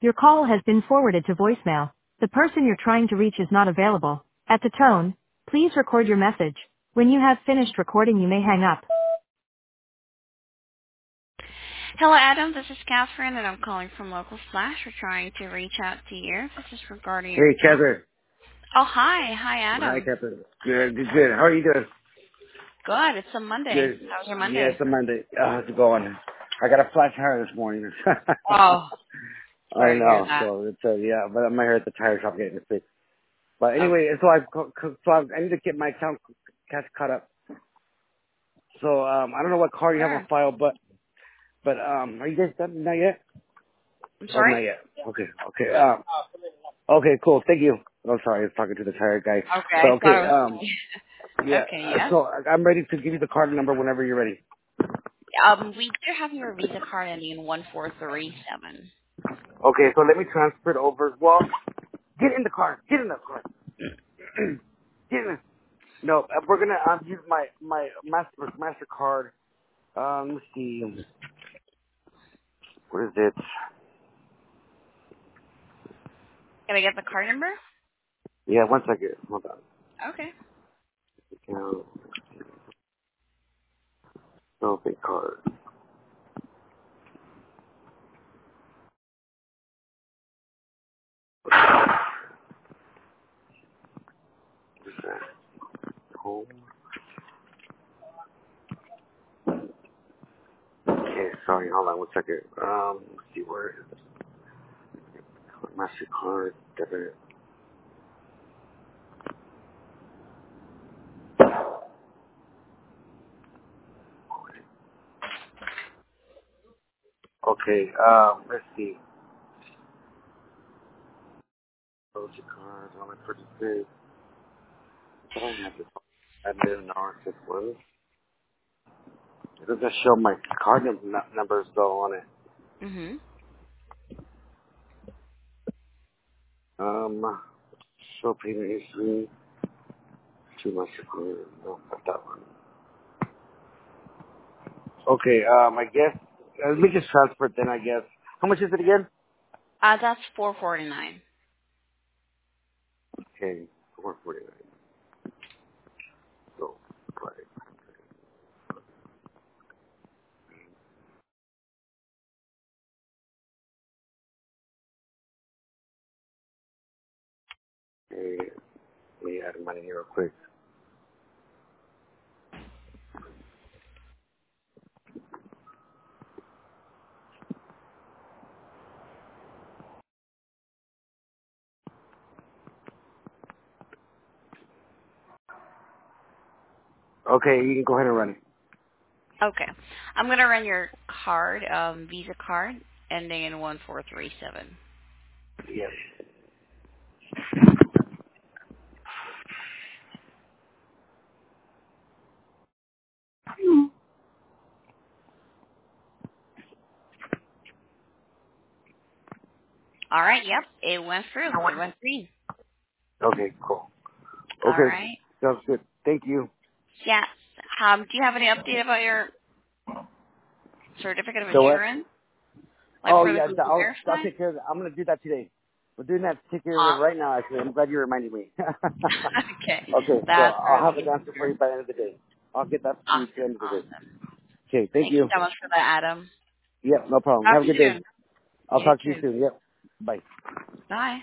Your call has been forwarded to voicemail. The person you're trying to reach is not available. At the tone, please record your message. When you have finished recording, you may hang up. Hello, Adam. This is Catherine, and I'm calling from Local Slash. We're trying to reach out to you. This is regarding your Hey, account. Catherine. Oh, hi. Hi, Hi, Adam. Catherine. Good. How are you doing? Good. It's a Monday. Good. How's your Yeah, Monday? it's a Monday. How's it going? I got a flat tire this morning. Oh, I sorry to hear know. that. So it's yeah, but I'm here at the tire shop getting it fixed. But Okay. anyway, I need to get my account caught up. So I don't know what car you have on Sure. file, but are you guys done? Not yet. I'm Oh, sorry? not yet. Okay. Okay, cool. Thank you. I'm sorry, I was talking to the tire guy. Okay. So I thought it was me. yeah. Okay, yes. So I'm ready to give you the card number whenever you're ready. We do have your Visa card ending in 1437. Okay, so let me transfer it over. Well, get in the car. Get in the car. Get in. No, we're gonna use my Mastercard. Let's see. What is it? Can I get the card number? Yeah, one second. Hold on. Okay. No big card. What's that? Home. Okay, sorry. Hold on one second. Let's see where it is. Mastercard. Debit. Okay. Let's see. Close your card. Only purchases. I don't have to. I didn't know if this was. It doesn't show my card numbers though on it. Mm-hmm. Show payment history. Too much clear. No, not that one. Okay, I guess, let me just transfer it then, I guess. How much is it again? That's 449. Okay, 449. So, right. Okay, let me add money here real quick. Okay, you can go ahead and run it. Okay. I'm going to run your card, Visa card, ending in 1437. Yes. All right. Yep. It went through. It went green. Okay, cool. All Okay, right. sounds good. Thank you. Yeah. Do you have any update about your certificate of So what? insurance? Like Oh, for the yeah, Google I'll Verify? take care of that. I'm going to do that today. We're doing that, take care of it Huh? right now, actually. I'm glad you reminded me. Okay. Okay, so That's I'll have really an answer for you by the end of the day. I'll get that to you at the awesome. end of the day. Awesome. Okay, thank Thank you you. so much for that, Adam. Yep, no problem. Talk Have a good day. soon. I'll You talk to you too. soon. Yep. Bye. Bye.